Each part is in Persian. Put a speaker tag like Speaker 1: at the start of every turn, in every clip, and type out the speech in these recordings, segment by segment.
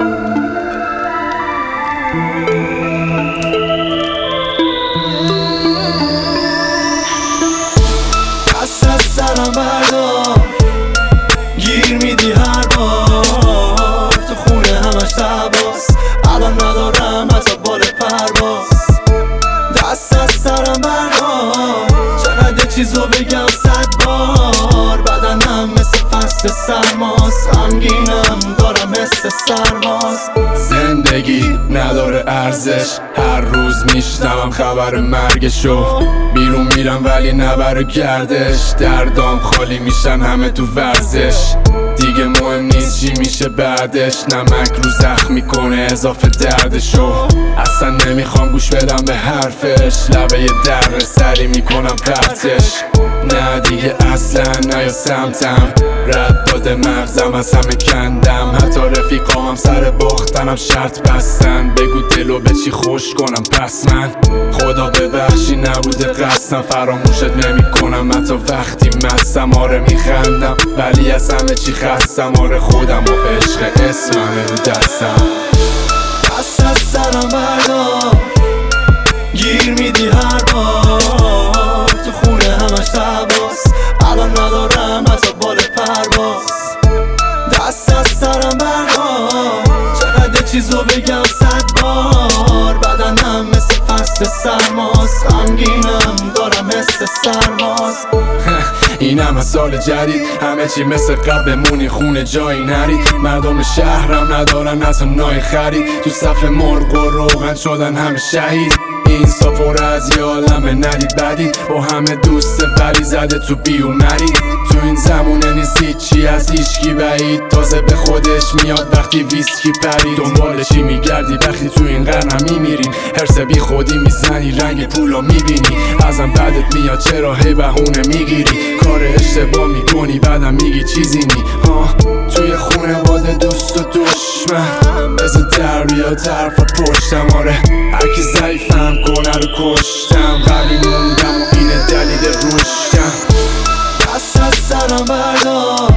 Speaker 1: دست از سرم بردار، گیر میدی هر بار. تو خونه همش تباس، الان ندارم حتی بال پرواز. دست از سرم بردار، چقدر چیزو بگم 100 بار. بدنم مثل فصل سرماست، غمگینم دارم مثل سرباز.
Speaker 2: زندگی نداره ارزش، هر روز میشنوم خبر مرگشو. بیرون میرم ولی نبره گردش، دردام خالی میشن همه تو ورزش. دیگه مهم نیست چی میشه بعدش، نمک رو زخم میکنه اضافه دردشو. اصلا نمیخوام گوش بدم به حرفش، لبه در سری میکنم پرتش. نه دیگه اصلا نیا سمتم، رد داده مغزم از همه کندم. حتی رفیقامم سر باختنم شرط بستن، بگو دلو به چی خوش کنم پس من. خدا ببخشی نبوده قصدم، فراموشت نمی کنم حتی وقتی مستم. آره میخندم ولی از همه چی خستم، آره خودم و عشق اسممه رو دستم.
Speaker 1: دست از سرم بردار، گیر میدی هر بار. تو خونه همش تباس، الان ندارم حتی بال پرواز. دست از سرم بردار، چقدر چیزو بگم 100 بار. بدنم مثل فصل سرماست، غمگینم دارم مثل سرباز.
Speaker 2: اینم از سال جدید، همه چی مثل قبل بمونی خونه جایی نرید. مردم شهرم ندارن از نای خرید، تو صف مرغ و روغن شدن همه شهید. این سافور از یه عالمه ندید بدید، با همه دوست ولی زده تو بیومری. تو این زمونه نیست هیچی از هیچکی بعید، تازه به خودش میاد وقتی ویسکی پرید. دنبال چی میگردی وقتی تو این قرنم میمیریم؟ حرس بی خودی میزنی رنگ پولو میبینی، ازم بعدت میاد چرا هی بهونه میگیری. کار اشتباه میکنی بعدم میگی چیزی نی. توی خونواده دوست و دشمن مثل دریا طرف پشتم. آره هرکی ضعیفم کنه رو کشتم، قوی موندم و اینه دلیل رشدم.
Speaker 1: دست از سرم بردار،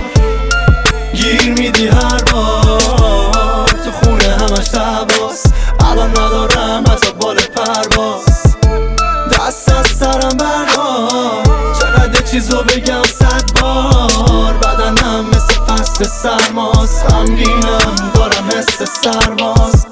Speaker 1: گیر میدی هر بار. تو خونه همش تباس، الان ندارم حتی بال پرواز. دست از سرم بردار، چقدر چیزو بگم 100 بار. بدنم مثل فصل سرماست، غمگینم دارم مثل سرباز.